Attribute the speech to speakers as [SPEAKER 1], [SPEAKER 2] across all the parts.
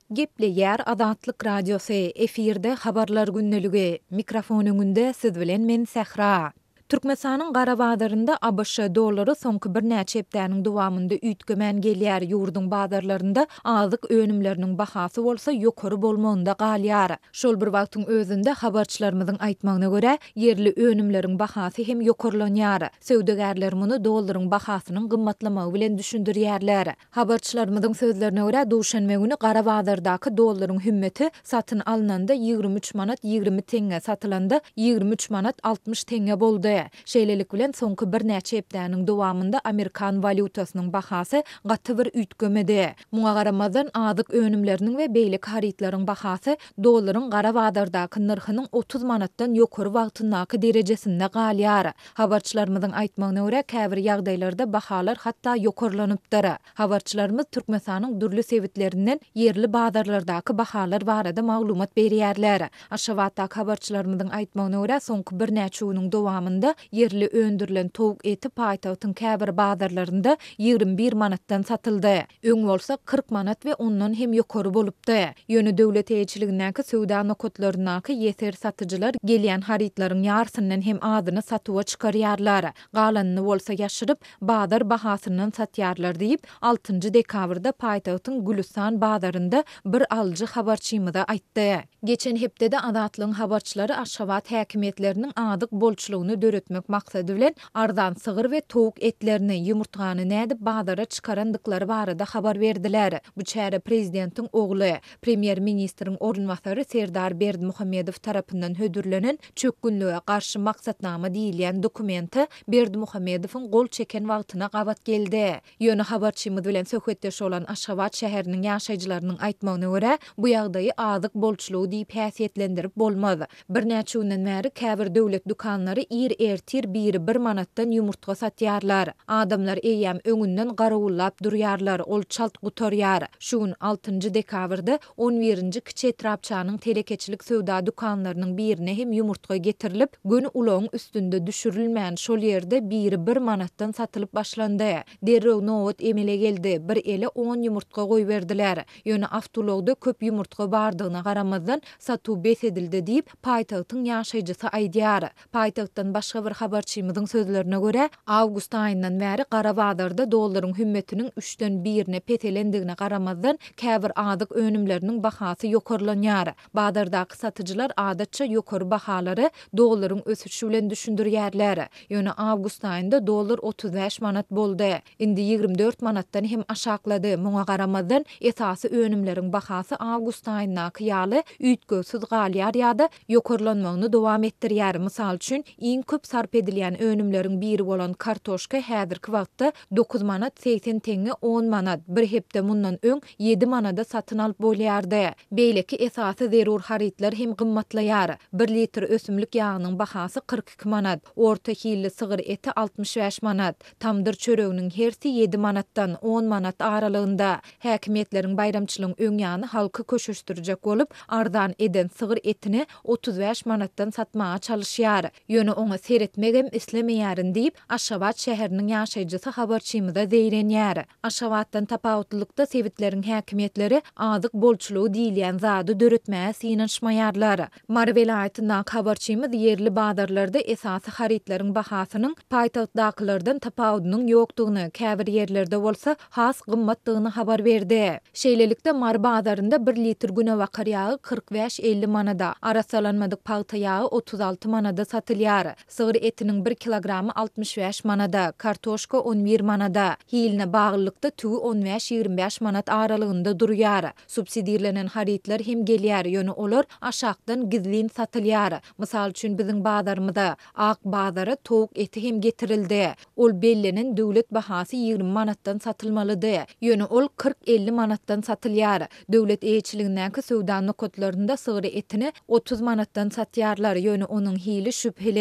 [SPEAKER 1] Gepleýär Azatlyk Radiosy efirde habarlar günneligi mikrofonuňynda siz bilen men Sähra. Türkmenistanyň Garabazarynda ABŞ dollary soňky bir näçe hepdäniň dowamynda üýtgemen gelýär. Ýurdun bazarlarynda azyk önümleriniň bahasy bolsa ýokary bolmagynda galýar. Şol bir wagtyň özünde habarçylarymyzyň aýtmagyna görä, yerli önümleriň bahasy hem ýokarlanýar. Söwdegärler muny dollaryň bahasynyň gymmatlamagy bilen düşündirýärler. Habarçylarymyzyň sözlerine görä, duşanma güni Garabazardaky dollaryň hümmeti satyn alynanda 23 manat 20 teňe satylanda 23 manat 60 teňe boldy. Şeýlelik bilen soňky bir näçe hepdäniň dowamynda Amerikan valutasynyň bahasy gaty bir üýtgemedi. Muňa garamazdan azyk önümleriniň we beýlik haritlaryň bahasy dollaryň Garabazardaky narhynyň 30 manatdan ýokary wagtyndaky derejesinde galýar. Habarçylarymyzyň aýtmagyna görä, käbir ýagdaýlarda bahalar hatda ýokarlanypdyr. Habarçylarymyz Türkmenistanyň dürli sewitlerinden yerli bazarlardaky bahalar barada maglumat berýärler. Aşgabatdaky habarçylarymyzyň aýtmagyna görä, soňky bir näçe güniň dowamynda yerli öndürilen towuk eti paýtagtyň käbir bazarlarynda 21 manatdan satyldy. Öň bolsa 40 manat we ondan hem ýokary bolupdy. Ýöne döwlet eýçiligindäki söwda nokatlarynaky ýeter satyjylar gelýän haritlaryň ýarsynyň hem azyny satywa çykarýarlar. Galanyny bolsa ýaşyryp bazar bahasyndan satýarlar diýip 6 dekabrda paýtagtyň Gülistan bazarynda bir alyjy habarçymyza aýtdy. Geçen hepdede Azatlygyň habarçylary Aşgabat häkimetleriniň azyk bolçulugyny döretmek maksady bilen arzan sygyr we towuk etlerini, ýumurtgany nädip bazara çykarandyklary barada habar berdiler. Bu çäre prezidentiň ogly, premier ministriň orunmasary Serdar Berdimuhammedow tarapyndan hödürlenen çökgünlüge garşy maksatnama diýilýän dokumenti Berdimuhammedowyň gol çeken wagtyna gabat geldi. Ýöne habarçymyz bilen söhbetdeş bolan Aşgabat şäheriniň ýaşaýjylarynyň aýtmagyna görä, bu ýagdaýy azyk bolçulugy diýip häsiýetlendirip bolmaz. Bir näçe günden bäri käbir döwlet dukanlary ertir biri 1 manatdan ýumurtga satýarlar. Adamlar eýýäm öňünden garagullap durýarlar, ol çalt gutarýar. Şu gün 6 dekabrda 11-nji kiçi etrapçanyň telekeçilik söwda dukanlarynyň birine hem ýumurtga getirilip, gün ulagyň üstünde düşürilmän şol ýerde biri 1 manatdan satylyp başlandy. Derrew nowat emele geldi. Bir ele 10 ýumurtga goýberdiler. Ýöne awtologda köp ýumurtga bardygyna garamazdan satuw besedildi diýip paýtagtyň ýaşaýjysy aýdýar. Paýtagtdan başga bir habarçymyzyň sözlerine görä, awgust aýyndan bäri Garabazarda dollaryň hümmetiniň 3den 1-ne petelendigine garamazdan käbir azyk önümleriniň bahasy ýokarlanýar. Bazardaky satyjylar adatça ýokary bahalary dollaryň ösüşi bilen düşündirýärler. Ýöne awgust aýynda dollar 35 manat boldy. Indi 24 manatdan hem aşaklady. Muňa garamazdan esasy önümleriň bahasy awgust aýyndaky ýaly üýtgesiz galýar ýa-da ýokarlanmagyny dowam etdirýär. Mysal üçin iň köp sarp edilýän önümleriň biri bolan kartoşka häzirki wagtda 9 manat 80 teňe 10 manat, bir hepde mundan öň 7 manada satyn alyp bolýardy. Beýleki esasy zerur haritlar hem gymmatlaýar. 1 litr ösümlik ýagynyň bahasy 42 manat, orta hilli sygyr eti 65 manat, tamdyr çöreginiň hersi 7 manatdan 10 manat aralygynda. Häkimetleriň bayramçylygyň öň ýany halky köşüşdirjek bolup, arzan eden sygyr etini 35 manatdan satmaga çalışýar. Ýöne oňa seretmegem islemeýärin diýip Aşgabat şäheriniň ýaşaýjysy habarçymyza zeýrenýär. Aşgabatdan tapawutlykda sewitleriň häkimetleri azyk bolçulugy diýilýän zady döretmäge synanşmaýarlar. Mary welaýatyndaky habarçymyz yerli bazarlarda esasy haritleriň bahasynyň paýtagtdakylardan tapawutynyň ýokdugyny, käbir ýerlerde bolsa has gymmatdygyny habar berdi. Şeýlelikde Mary bazarynda 1 litr günewakar ýagy 45-50 manada, arasalanmadyk paýta ýagy 36 manada satylýar. Sygyr etiniň 1 kilogramy 65 manada, kartoşka 11 manada, hiline baglykda tügü 15-25 manat aralygynda durýar. Subsidiýalenen haritler hem gelýär, ýöne olar aşakdan gizlin satylýar. Mysal üçin biziň bazarymyza ak bazara towuk eti hem getirildi. Ol bellenen döwlet bahasy 20 manatdan satylmalydy. Ýöne ol 40-50 manatdan satylýar. Döwlet eýçiligindäki söwda nokatlarynda sygyr etini 30 manatdan satýarlar. Ýöne onuň hili şüpheli.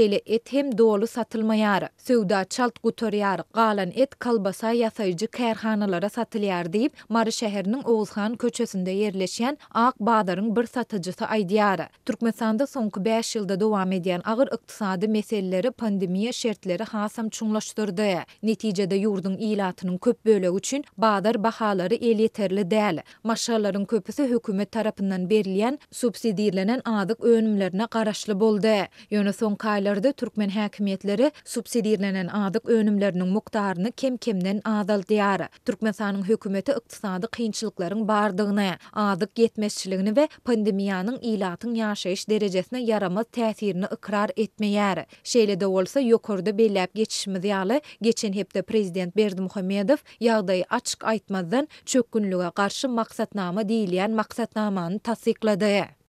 [SPEAKER 1] şeýle et hem dolu satylmaýar. Söwda çalt gutarýar, galan et kalbasa ýasaýjy kärhanalara satylýar diýip Mary şäheriniň Owuzhan köçesinde ýerleşýän Ak Badaryň bir satyjysy aýdýar. Türkmenistanda soňky 5 ýylda dowam edýän agyr ykdysady meseleleri pandemiýa şertleri hasam çuňlaşdyrdy. Netijede ýurdun ilatynyň köp bölegi üçin badar bahalary el ýeterli däl. Maşgallaryň köpüsi hökümet tarapyndan berilýän subsidiýalenen adyk önümlerine garaşly boldy. Ýöne soňky aýlarda türkmen häkimetleri subsidiýalenen adyk önümleriniň mukdaryny kem-kemden azaltýar. Türkmenistanyň hökümeti ykdysady kynçylyklaryň bardygyny, adyk ýetmezçiligini we pandemiýanyň ilatyň ýaşaýyş derejesine yaramaz täsirini ikrar etmeýär. Şeýle de bolsa ýokarda belläp geçişimiz ýaly geçen hepde prezident Berdimuhammedow ýagdaýy açyk aýtmazdan çökünlüge garşy maksatnama diýilýän maksatnamany tasdiklady.